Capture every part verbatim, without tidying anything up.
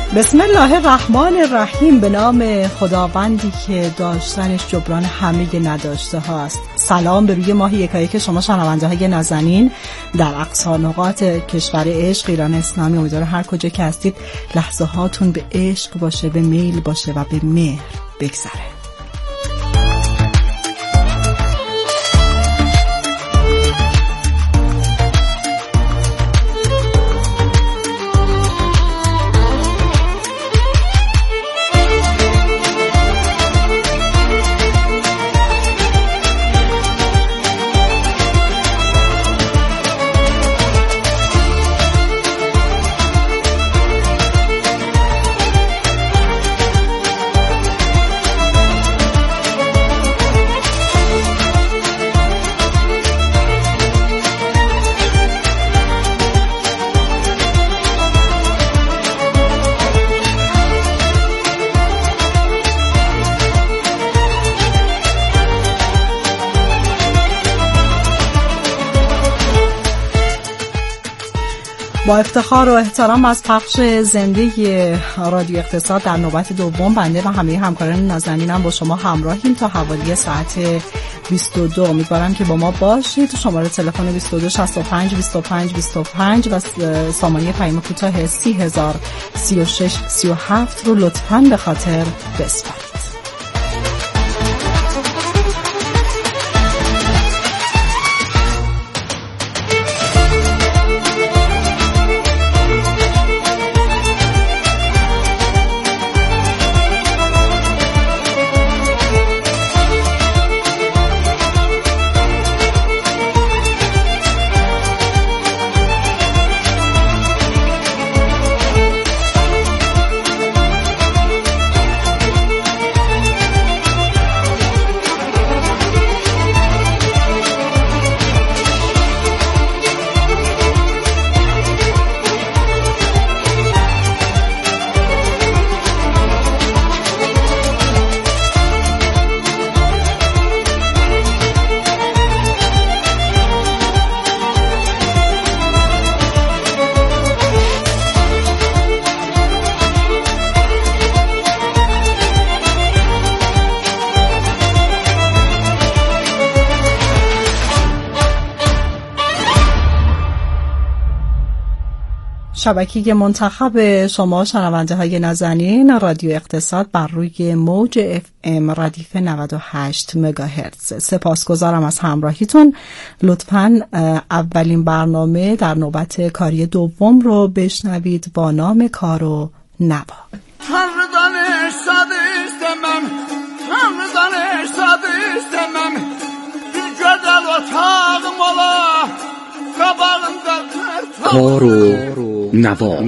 بسم الله الرحمن الرحیم. به نام خداوندی که داشتنش جبران همه نداشته هاست. سلام به روی ماه یکایک شما شنونده های نازنین در اقصا نقاط کشور عشق ایران اسلامی. امیدوارم هر کجا که هستید لحظه هاتون به عشق باشه، به میل باشه و به مهر بگذره. با افتخار و احترام از پخش زنده رادیو اقتصاد در نوبت دوم بنده و همه همکاران نازنینم با شما همراهیم تا حوالی ساعت بیست و دو. امیدوارم که با ما باشید. شماره تلفن بیست و دو شصت و پنج بیست و پنج بیست و پنج و سامانه پیام کوتاه سی هزار سی و شش سی و هفت رو لطفاً به خاطر بسپارید. شبکه منتخب شما شنونده های نازنین رادیو اقتصاد بر روی موج اف ام ردیف نود و هشت مگاهرتز. سپاسگزارم از همراهیتون. لطفاً اولین برنامه در نوبت کاری دوم رو بشنوید با نام کار و نوا. Tanrı'dan eşsadı istemem, Tanrı'dan eşsadı istemem, bir güzel otağım ola, kabağında کار و نوا.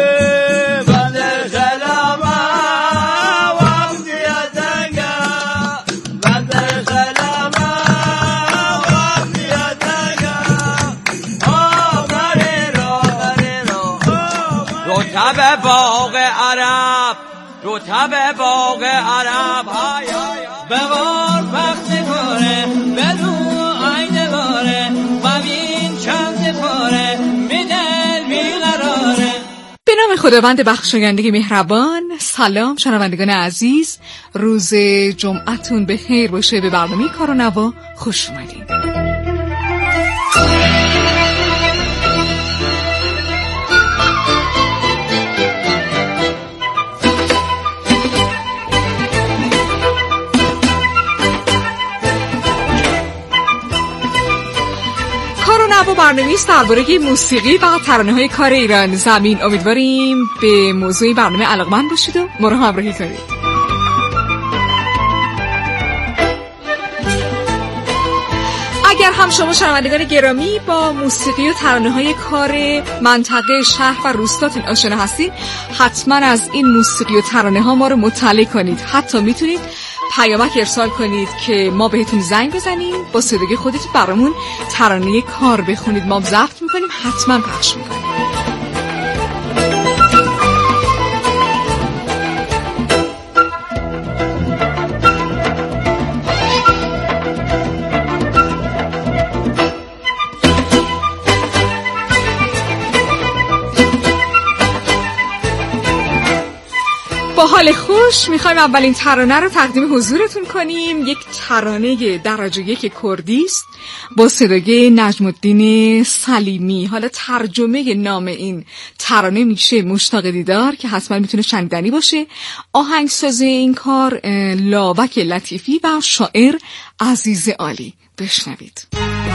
رتب باغ عرب، رتب باغ عرب، های بوار وقت کاره بدو عین باره ببین چند پاره میدل بیقراره. به نام خداوند بخشاینده مهربان. سلام شنوندگان عزیز، روز جمعتون به خیر باشه. به برنامه کار و نوا خوش اومدید. و برنامه‌ای درباره موسیقی و ترانه‌های کار ایران زمین. امیدواریم به موضوع برنامه علاقه‌مند باشید و ما رو همراهی کنید. اگر هم شما شنوندگان گرامی با موسیقی و ترانه‌های کار منطقه شهر و روستاتون آشنا هستید، حتما از این موسیقی و ترانه‌ها ما رو مطلع کنید. حتی میتونید پیامک ارسال کنید که ما بهتون زنگ بزنیم، با صدای خودتون برامون ترانه کار بخونید، ما ضبط میکنیم، حتما پخش میکنیم. با حال خوش میخوایم اولین ترانه رو تقدیم حضورتون کنیم. یک ترانه درجه یک کردی است با صدای نجم الدین سلیمی. حالا ترجمه نام این ترانه میشه مشتاق دیدار که حتما میتونه شنیدنی باشه. آهنگساز این کار لاوک لطیفی و شاعر عزیز عالی. بشنوید.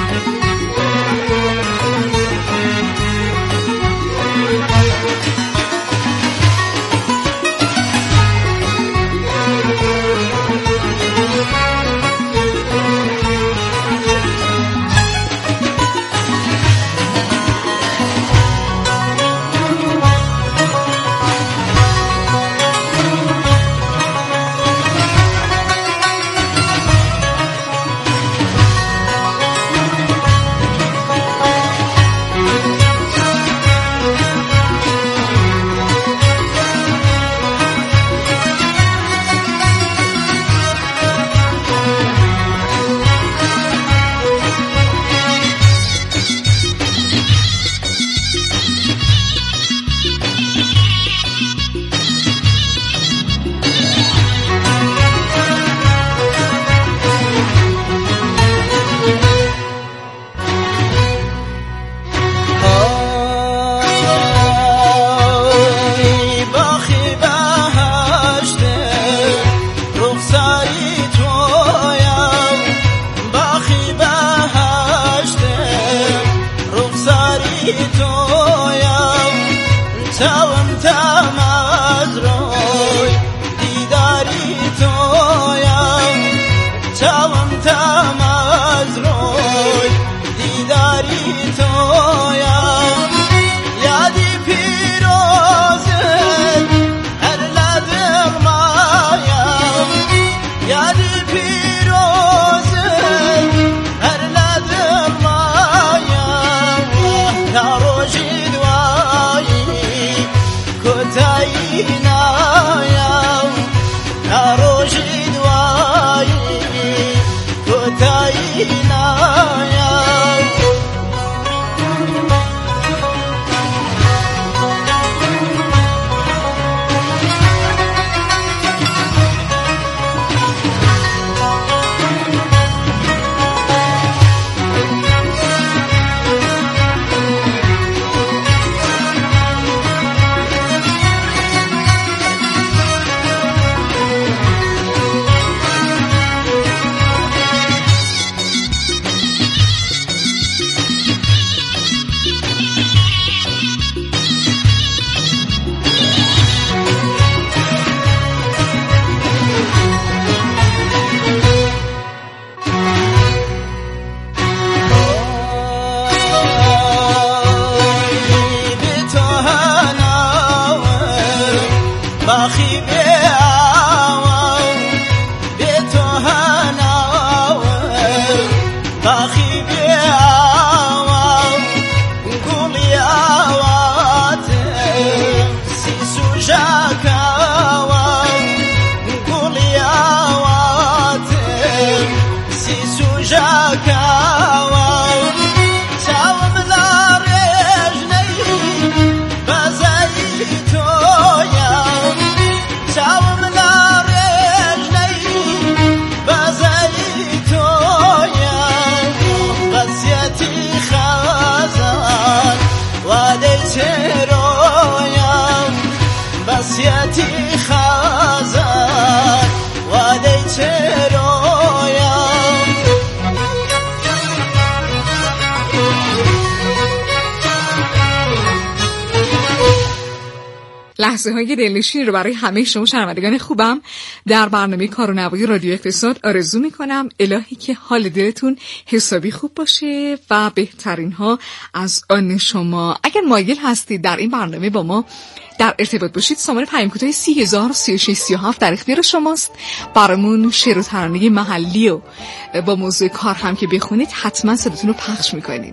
لحظه های دلنشینی رو برای همه شما شنوندگان خوبم در برنامه کار و نوای رادیو اقتصاد آرزو میکنم. الهی که حال دلتون حسابی خوب باشه و بهترین ها از آن شما. اگر مایل هستید در این برنامه با ما در ارتباط باشید، شماره پیام کوتاه سی هزار و سی و شش سی و هفت در اختیار شماست. برامون شعر و ترانه محلی و با موضوع کار هم که بخونید حتما صداتون رو پخش میکنید.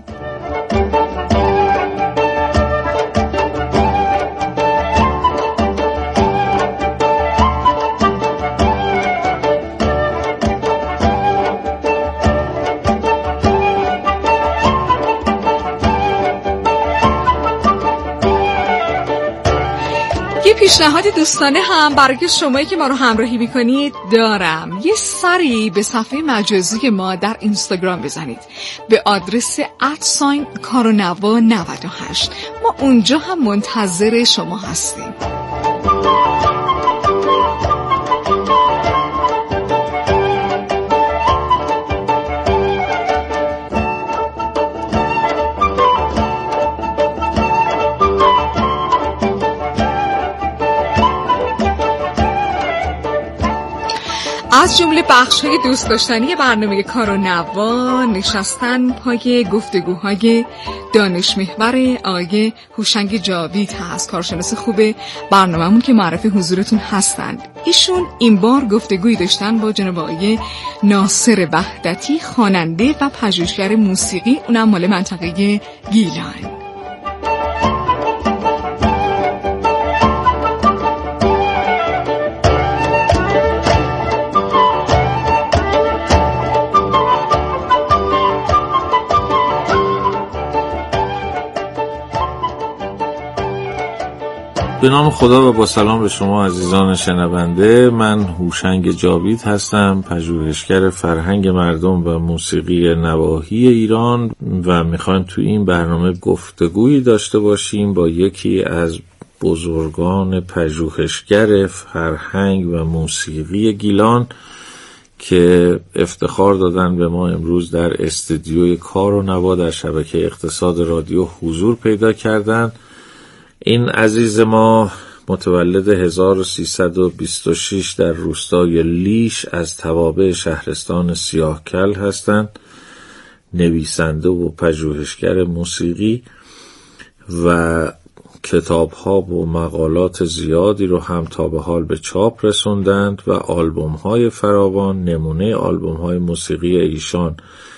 پیشنهاد دوستانه هم برای شمایی که ما رو همراهی میکنید دارم. یه سری به صفحه مجازی ما در اینستاگرام بزنید به آدرس ادساین کارونوا نود و هشت. ما اونجا هم منتظر شما هستیم. از جمله بخش‌های دوست داشتنی برنامه کارونوا نشستن پای گفتگوهای دانش محور آقای هوشنگ جاوید هست، کارشناس خوب برنامه‌مون که معرف حضورتون هستند. ایشون این بار گفتگویی داشتن با جناب آقای ناصر وحدتی، خواننده و پژوهشگر موسیقی، اونم مال منطقه گیلان. به نام خدا و با سلام به شما عزیزان شنونده. من هوشنگ جاوید هستم، پژوهشگر فرهنگ مردم و موسیقی نواحی ایران و میخوایم تو این برنامه گفتگویی داشته باشیم با یکی از بزرگان پژوهشگر فرهنگ و موسیقی گیلان که افتخار دادن به ما امروز در استودیوی کارونوا در شبکه اقتصاد رادیو حضور پیدا کردن. این عزیز ما متولد هزار و سیصد و بیست و شش در روستای لیش از توابع شهرستان سیاهکل هستند. نویسنده و پژوهشگر موسیقی و کتاب‌ها و مقالات زیادی رو هم تا به حال به چاپ رسوندند و آلبوم‌های فراوان. نمونه آلبوم‌های موسیقی ایشان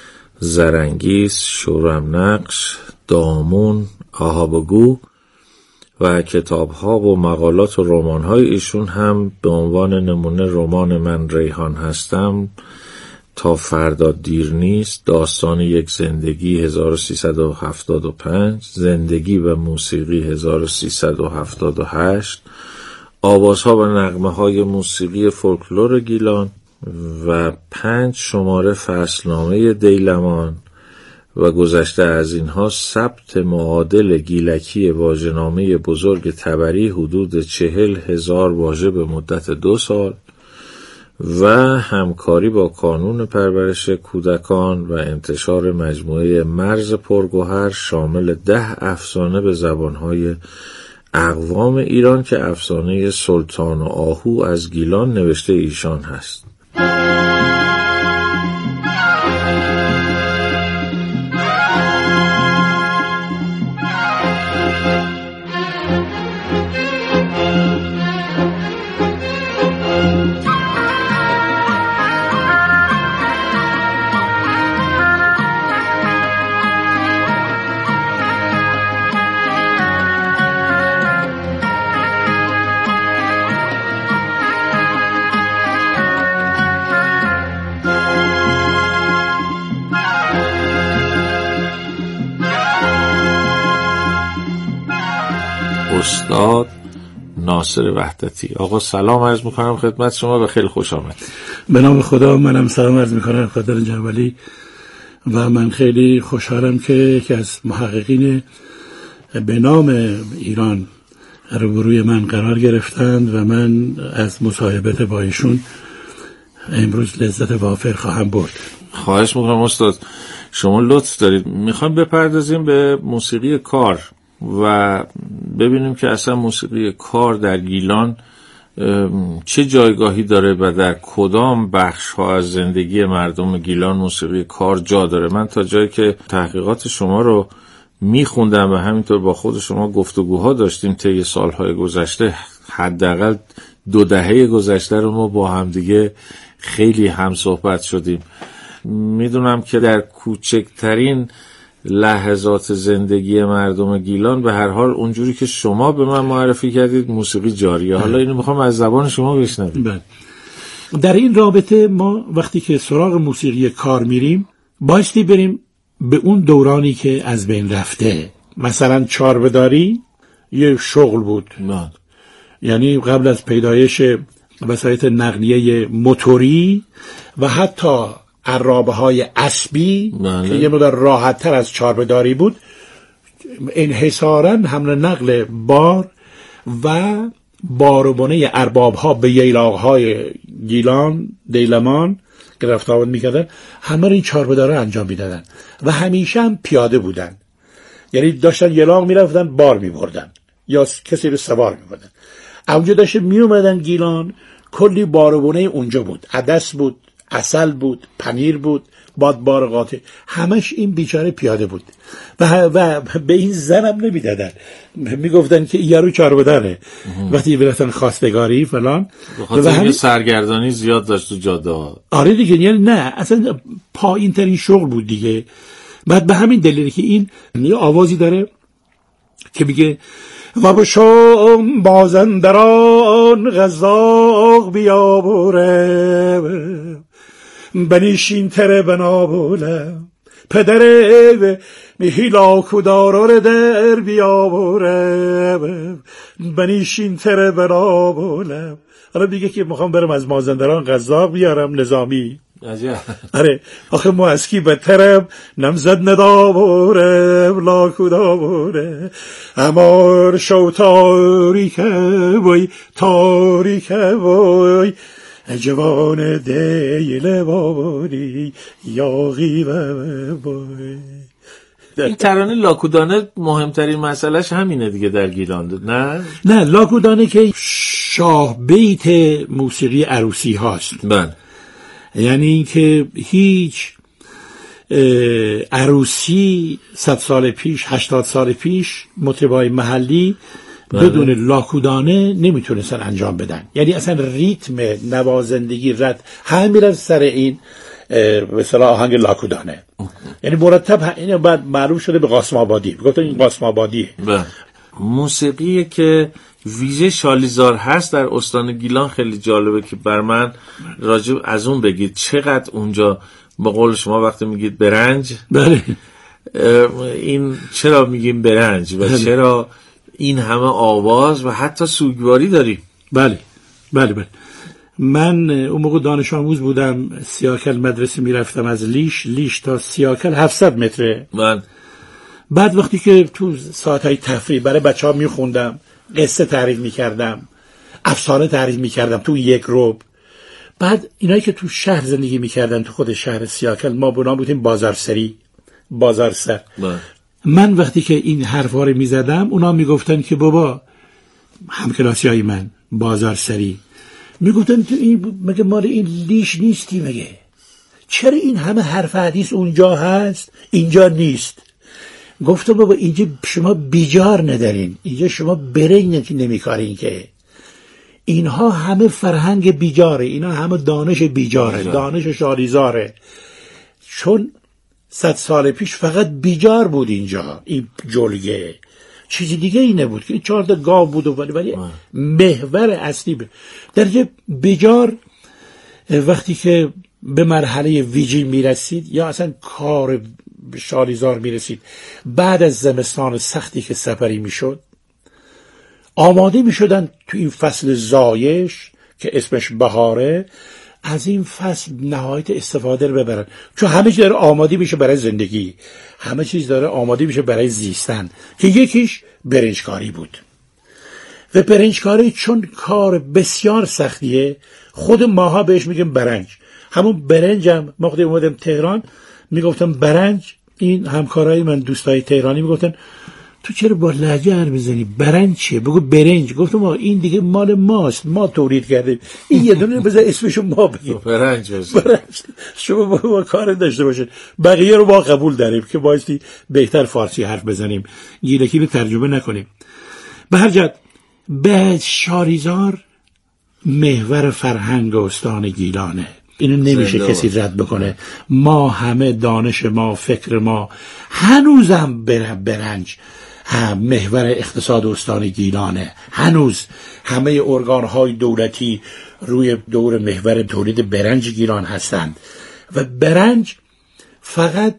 زرنگیس، شورم نقش، دامون، آهابگو و کتاب‌ها و مقالات و رمان‌های ایشون هم به عنوان نمونه رمان من ریحان هستم، تا فردا دیر نیست، داستان یک زندگی هزار و سیصد و هفتاد و پنج، زندگی و موسیقی هزار و سیصد و هفتاد و هشت، آوازها و نغمه‌های موسیقی فولکلور گیلان و پنج شماره فصلنامه دیلمان و گذشته از اینها ثبت معادل گیلکی واژه‌نامه بزرگ تبری حدود چهل هزار واژه به مدت دو سال و همکاری با کانون پرورش کودکان و انتشار مجموعه مرز پرگوهر شامل ده افسانه به زبانهای اقوام ایران که افسانه سلطان و آهو از گیلان نوشته ایشان هست. استاد ناصر وحدتی. آقا سلام عرض میکنم خدمت شما و خیلی خوش آمد. به نام خدا منم سلام عرض میکنم خدمت جنابعالی و من خیلی خوشحالم که یکی از محققین به نام ایران روبروی من قرار گرفتند و من از مصاحبت با ایشون امروز لذت وافر خواهم برد. خواهش میکنم استاد، شما لطف دارید. میخوام بپردازیم به موسیقی کار و ببینیم که اصلا موسیقی کار در گیلان چه جایگاهی داره و در کدام بخش ها از زندگی مردم گیلان موسیقی کار جا داره. من تا جایی که تحقیقات شما رو میخوندم و همینطور با خود شما گفتگوها داشتیم طی سالهای گذشته، حداقل دو دهه گذشته رو ما با هم دیگه خیلی هم صحبت شدیم. میدونم که در کوچکترین لحظات زندگی مردم گیلان به هر حال اونجوری که شما به من معرفی کردید موسیقی جاریه. حالا اینو میخوام از زبان شما بشنویم. بله. در این رابطه ما وقتی که سراغ موسیقی کار میریم بایستی بریم به اون دورانی که از بین رفته. مثلا چاربداری یه شغل بود. نه. یعنی قبل از پیدایش وسایل نقلیه موتوری و حتی عرابه های اسبی که یه مقدار راحت تر از چاربهداری بود، انحصاراً حمل نقل بار و باربانه ارباب ها به ییلاق های گیلان، دیلمان که رفت آمد میکردن، همه این چاربهداری انجام میدادن و همیشه هم پیاده بودن. یعنی داشتن یلاق میرفتن بار میبردن یا کسی رو سوار میبردن. اونجا داشتن میومدن گیلان، کلی باربانه اونجا بود، عدس بود، عسل بود، پنیر بود، بادبار قاطع، همش این بیچاره پیاده بود و, و به این زنم نمیدادن، میگفتن که یارو چاربهداره وقتی برفتن خواستگاری فلان. بخاطر اینکه سرگردانی زیاد داشت تو جاده ها. آره دیگه، یعنی نه اصلا پایین ترین شغل بود دیگه. بعد به همین دلیلی که این یه آوازی داره که میگه و بشم بازندران غذاق بیابوره بنیشین تره بنابوله پدره هیلا کدارار در بیابوره بنیشین تره بنابوله. حالا دیگه که میخوام برم از مازندران غذاق بیارم نظامی. عجب. آره آخه ما از کی بدترم نمزد ندابوره لا کدابوره امار شو تاریکه وی تاریکه وی جوان دیل باباری یاغی و بای. این ترانه لاکودانه مهمترین مسئلهش همینه دیگه در گیلان، نه؟ نه، لاکودانه که شاه بیت موسیقی عروسی هاست. بله. یعنی اینکه هیچ عروسی صد سال پیش، هشتاد سال پیش مطربای محلی بله. بدون لاکودانه نمیتونستن انجام بدن. یعنی اصلا ریتم نوازندگی رد همه میرن سر این به اصطلاح آهنگ لاکودانه. یعنی مرتب این بعد معروف شده به قاسم آبادی، گفتن این قاسم آبادیه. بله. موسیقی که ویژه شالیزار هست در استان گیلان خیلی جالبه که بر من راجب از اون بگید. چقدر اونجا با قول شما وقتی میگید برنج، بله، این چرا میگیم برنج و چرا این همه آواز و حتی سوگواری داریم؟ بله بله بله. من اون موقع دانش آموز بودم، سیاکل مدرسه میرفتم، از لیش لیش تا سیاکل هفتصد متره. من بعد وقتی که تو ساعتهای تفریح برای بچه‌ها میخوندم، قصه تعریف میکردم، افسانه تعریف میکردم تو یک روب. بعد اینایی که تو شهر زندگی میکردن، تو خود شهر سیاکل، ما بنا بودیم بازارسری، بازارسر. من وقتی که این حرفا رو میزدم، اونا میگفتن که بابا، همکلاسیای من بازارسری، میگفتن تو این مگه مال این لیش نیستی؟ مگه چرا این همه حرف حدیث اونجا هست اینجا نیست؟ گفتم بابا اینجا شما بیجار ندارین، اینجا شما برنج نمیکارین، که اینها همه فرهنگ بیجاره، اینا همه دانش بیجاره، بیجار. دانش شالیزاره. چون صد سال پیش فقط بیجار بود اینجا، این جلگه، چیزی دیگه ای نبود که چهار تا گاو بود و ولی ولی محور اصلی ب... درجه بیجار وقتی که به مرحله ویجی میرسید یا اصلا کار شالیزار میرسید، بعد از زمستان سختی که سپری میشد، آماده میشدن تو این فصل زایش که اسمش بهاره، از این فصل نهایت استفاده رو ببرن، چون همه چیز داره آماده میشه برای زندگی، همه چیز داره آماده میشه برای زیستن، که یکیش برنجکاری بود. و برنجکاری چون کار بسیار سختیه، خود ماها بهش میگیم برنج. همون برنجم ما خودم اومدم تهران میگفتم برنج، این همکارای من دوستای تهرانی میگفتن تو چرا با لهجه حرف میزنی؟ برنج چیه؟ بگو برنج. گفتم این دیگه مال ماست، ما تولید کردیم، این یه دونه بذار اسمشو ما بگیم برنج. برنج شما با, با کار داشته باشه، بقیه رو ما قبول داریم که بایستی بهتر فارسی حرف بزنیم، گیلکی رو ترجمه نکنیم. به هر جهت به شالیزار محور فرهنگ استان گیلانه، اینو نمیشه کسی رد بکنه. ما همه دانش ما، فکر ما، هنوزم برنج هم محور اقتصاد استان گیلانه. هنوز همه ارگان‌های دولتی روی دور محور تولید برنج گیلان هستند و برنج فقط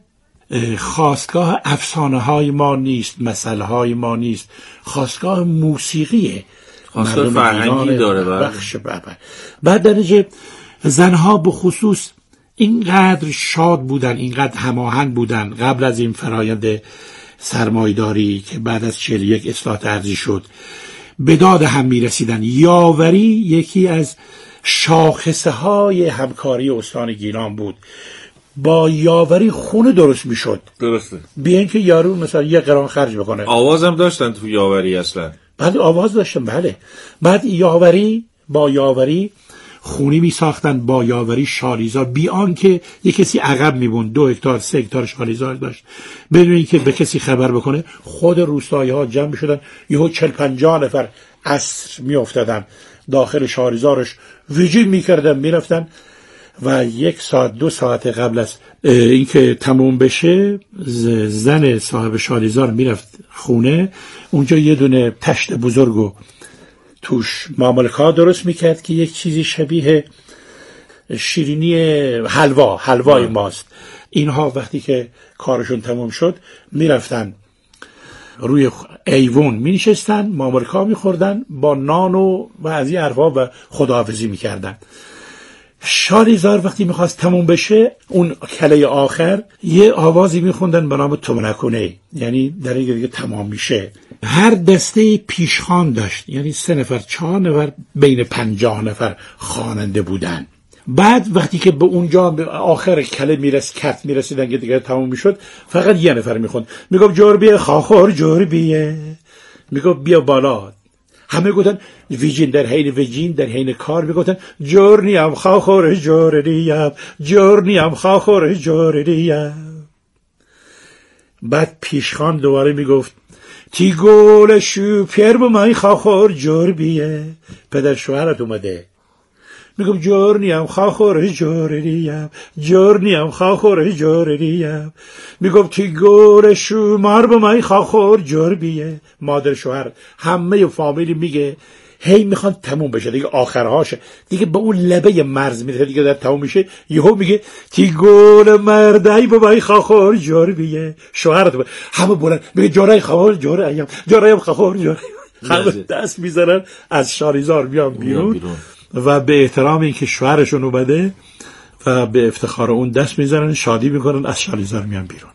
خاستگاه افسانه های ما نیست، مسئله های ما نیست، خاستگاه موسیقیه. خواستار فرهنگی داره. بخش بابا. بعد در نتیجه زنها به خصوص اینقدر شاد بودن، اینقدر هماهنگ بودن قبل از این فرایند سرمایه‌داری که بعد از چهل و یک اصلاح ارضی شد، به داد هم می‌رسیدن. یاوری یکی از شاخصه های همکاری استان گیلان بود. با یاوری خونه درست میشد. درسته. بی اینکه یارو مثلا یه قران خرج بکنه. آوازم داشتن تو یاوری اصلا. بعد آواز داشتن، بله. بعد یاوری با یاوری خونی می ساختن، با یاوری شالیزار، بی آنکه یک کسی عقب میبوند. دو هکتار سه هکتار شالیزار داشت بدون اینکه به کسی خبر بکنه. خود روستایی ها جمع میشدن، یهو چهل پنجاه نفر عصر میافتادن داخل شالیزارش، ویجیل میکردن، میرفتن و یک ساعت دو ساعت قبل از اینکه تموم بشه زن صاحب شالیزار میرفت خونه. اونجا یه دونه تشت بزرگو توش ماملکا درست میکرد که یک چیزی شبیه شیرینی حلوا حلوای ماست. اینها وقتی که کارشون تموم شد میرفتن روی ایوون می نشستن، ماملکا می خوردن، با نان و از این حرفا و خداحافظی می کردن. شالیزار وقتی میخواست تموم بشه، اون کله آخر یه آوازی میخوندن به نام تومنکونه، یعنی در این دیگه تمام میشه. هر دسته پیشخوان داشت، یعنی سه نفر چهار نفر بین پنجاه نفر خواننده بودن. بعد وقتی که به اونجا به آخر کله میرس کت میرسیدن که دیگه تموم میشد، فقط یه نفر میخوند، میگفت جربیه خاخور جربیه، میگفت بیا بالا. همه گفتن ویجین، در حین ویجین در حین کار میگفتن جورنیم خاخور جورنیم جورنیم خاخور جورنیم. بعد پیشخان دوباره میگفت تی گول شو پیر با من خاخور جربیه. پدر شوهرت اومده، میگم جورنیم خاخور جورنیم جورنیم خاخور جورنیم. میگم تی گول شو مار با من خاخور جربیه. مادر شوهر همه فامیلی میگه هی میخوان تموم بشه دیگه، آخرهاشه دیگه، به اون لبه مرز میره دیگه، در تموم میشه یهو میگه تی گول مردای با من خاخور جربیه. شوهرت همه بلند میگه جورای خاخور جوریم جورایم خاخور جوریم. همه دست میزنن از شالیزار میان بیرون, بیرون. و به احترام اینکه شوهرشون اومده و به افتخار اون دست میزنن، شادی میکنن، از شالیزار میان بیرون.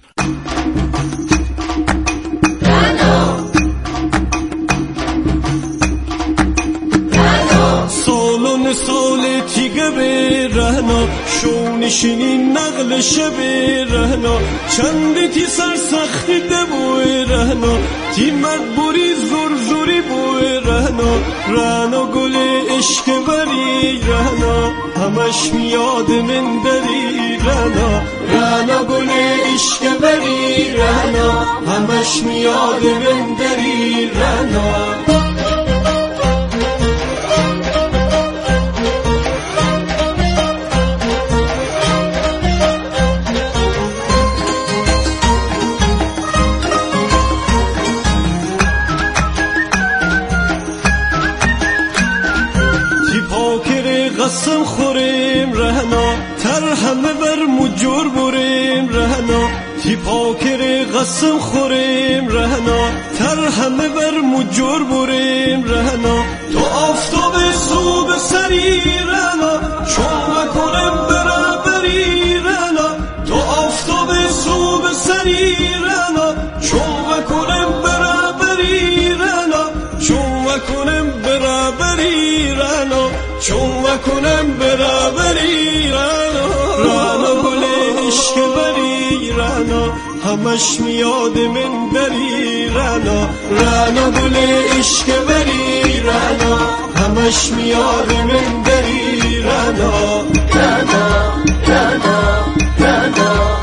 سالون سال تیگه به رهنا، شونشینی نقل شب رهنا، چند تی سرسختی دبوی رهنا، تی مدبوری زور زوری بوی رهنا، رهنا گل عشق بری رهنا، همش میاد من دری رهنا، رهنا گل عشق بری رهنا، همش میاد من دری رهنا. قسم خوریم رهنا، تر همه بر مجور بریم رهنا، تی پاکر قسم خوریم رهنا، تر همه بر مجور بریم رهنا، تو آفتاب صبح سری رهنا، چون کنم برابری رهنا، تو آفتاب صبح سری رهنا، چون کنم برابری رهنا، چون کنم برابری رهنا، چون کنم برابری رهنا، رهنا گل عشق بری رهنا، همش میاد من بری رهنا، رهنا گل عشق بری رهنا، همش میاد من بری رهنا، رهنا رهنا رهنا.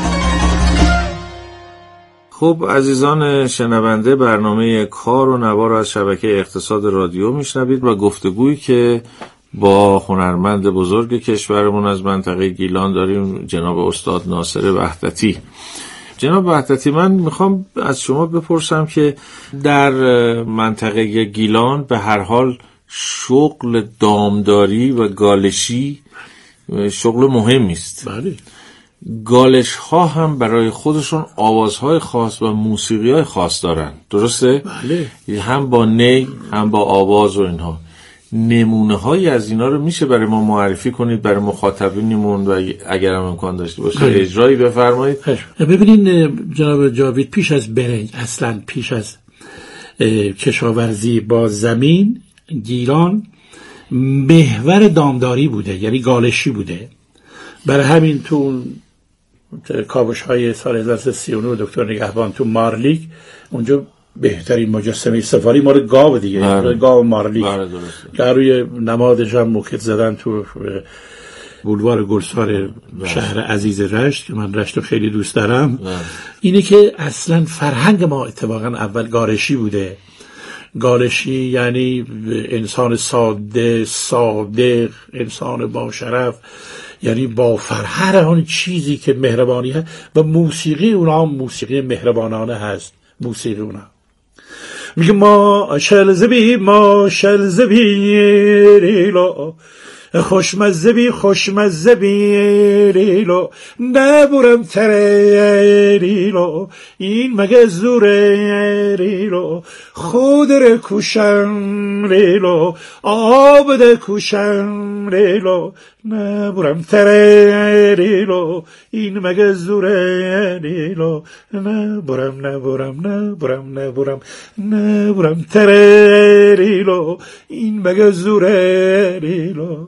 خب عزیزان شنونده، برنامه کار و نوا را از شبکه اقتصاد رادیو میشنوید و گفتگویی که با هنرمند بزرگ کشورمون از منطقه گیلان داریم، جناب استاد ناصر وحدتی. جناب وحدتی، من میخوام از شما بپرسم که در منطقه گیلان به هر حال شغل دامداری و گالشی شغل مهمی است. بله. گالش ها هم برای خودشون آوازهای خاص و موسیقی های خاص دارن، درسته؟ بله. هم با نی هم با آواز و اینها. نمونه هایی از اینا رو میشه برای ما معرفی کنید برای مخاطبینمون و اگر هم امکان داشته باشه اجرایی بفرمایید. ببینین جناب جاوید، پیش از برنج، اصلا پیش از کشاورزی با زمین، گیلان محور دامداری بوده، یعنی گالشی بوده. برای همین تو کاوش های سال هزار و سیصد و سی و نه دکتر نگهبان تو مارلیک، اونجا بهترین مجسمه سفاری مال گاو دیگه، بله. گاو مارلیک که روی نمادش هم موکت زدن تو بولوار گلسار شهر عزیز رشت که من رشت رو خیلی دوست دارم. بله. اینه که اصلا فرهنگ ما اتفاقا اول گالشی بوده. گالشی یعنی انسان ساده، صادق، انسان با شرف، یعنی با فرهر آن چیزی که مهربانی هست و موسیقی اونا هم موسیقی مهربانانه هست. موسیقی اونا میگه ما شلزبی ما شلزبی ریلا خوشمزه بی خوشمزه بی ریلو نبورم تره ریلو این مگه زوره ریلو خود رو کوشم ریلو آب ده کوشم ریلو نبورم تره ریلو این مگه زوره ریلو نبورم نبورم نبورم نبورم نبورم تره ریلو این مگه زوره ریلو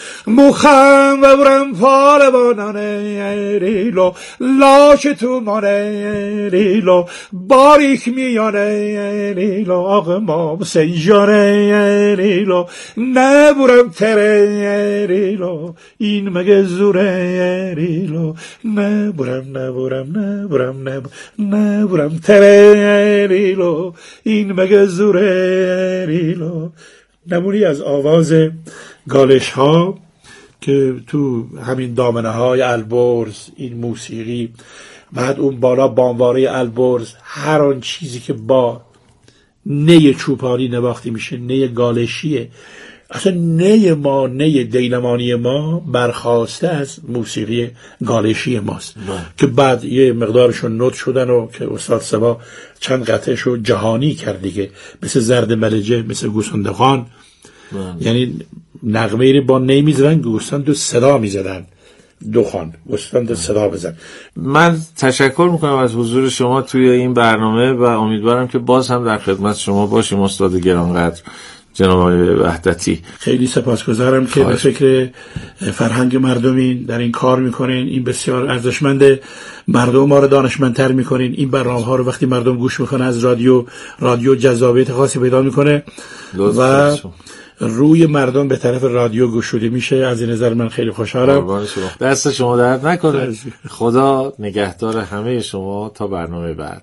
مخم و برم پال بانانه ریلو لاش تو مانه ریلو باریک میانه ریلو آقا ما سیجانه ریلو نبورم تره ریلو این مگه زوره ریلو نبورم نبورم نبورم نبورم نبورم تره ریلو این مگه زوره ریلو. نمونی از آواز گالش ها که تو همین دامنه های البرز، این موسیقی، بعد اون بالا بانواره البرز، هر آن چیزی که با نی چوپانی نواخته میشه نی گالشیه. اصلا نی ما، نی دیلمانی ما برخواسته از موسیقی گالشی ماست نه. که بعد یه مقدارشون نوت شدن و که استاد سبا چند قطعشو جهانی کرد دیگه، مثل زرد ملجه، مثل گوسندخان، یعنی نغمه رو با نی میزدن، گوستان دو صدا میزدن، دخان گوستان دو صدا بزن. من تشکر میکنم از حضور شما توی این برنامه و امیدوارم که باز هم در خدمت شما باشیم استاد گرانقدر جناب آقای وحدتی. خیلی سپاسگزارم که به فکر فرهنگ مردمین در این کار میکنین. این بسیار ارزشمنده. مردم ما رو دانشمندتر میکنین. این برنامه ها رو وقتی مردم گوش میکنه از رادیو رادیو جذابیت خاصی پیدا میکنه و روی مردم به طرف رادیو گشوده میشه. از این نظر من خیلی خوشحالم. دست شما درد نکنه. خدا نگهدار همه شما تا برنامه بعد.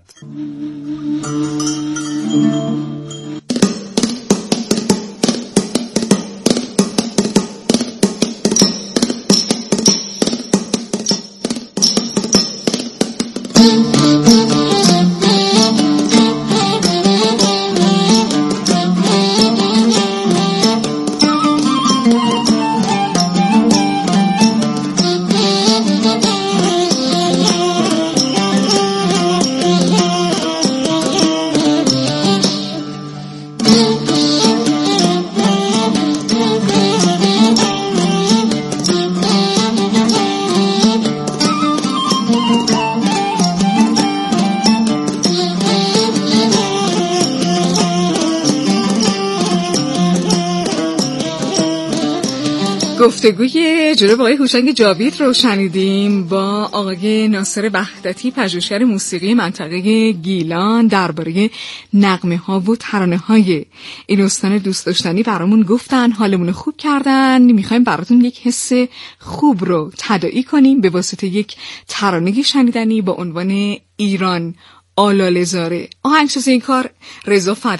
گفتگوی جناب آقای هوشنگ جاوید رو شنیدیم با آقای ناصر وحدتی، پژوهشگر موسیقی منطقه گیلان، درباره نغمه ها و ترانه های این استان دوست داشتنی برامون گفتن، حالمون خوب کردن. میخوایم براتون یک حس خوب رو تداعی کنیم به واسطه یک ترانه شنیدنی با عنوان ایران آلاله‌زاره. آهنگساز این کار رضا